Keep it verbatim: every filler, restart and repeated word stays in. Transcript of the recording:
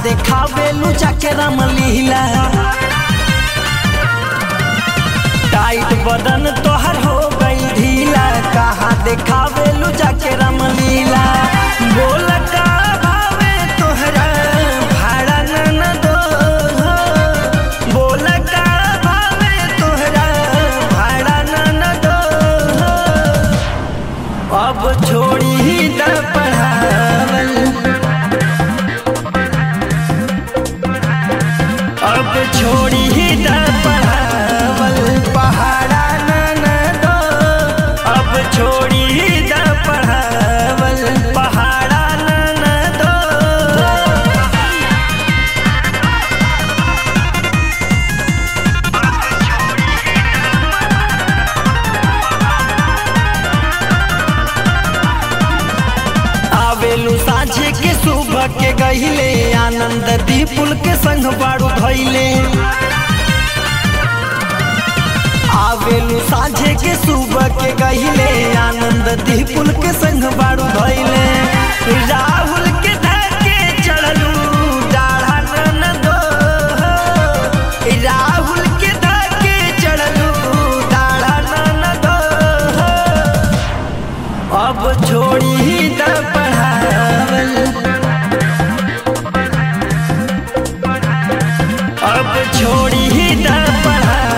देखावेलू जाके रामलीला। टाइट बदन तोहर हो गई ढीला, कहाँ देखावेलू जाके रामलीला। बोल का भावे तोहरा भाड़ा न दो, बोल का भावे तोहरा भाड़ा न दो। अब छोड़ी ही द पढ़ावल, अब छोड़ी ही द पढ़ावल, पहाड़ा न दो। अब छोड़ी ही द पढ़ावल, पहाड़ा न दो। आवेलू साझे के सुबह के गहिले, आनंद दीपुल के संग बाड़ू धैले। आवेलू साझे के सुबह के गहिले, आनंद दीपुल के संग बाड़ू धैले। राहुल के धके चढ़लू डाढ़ा न दो, राहुल के धके चढ़लू डाढ़ा न दो। अब छोड़ी ही द पढ़ावल, अब छोड़ी ही द पढ़ावल।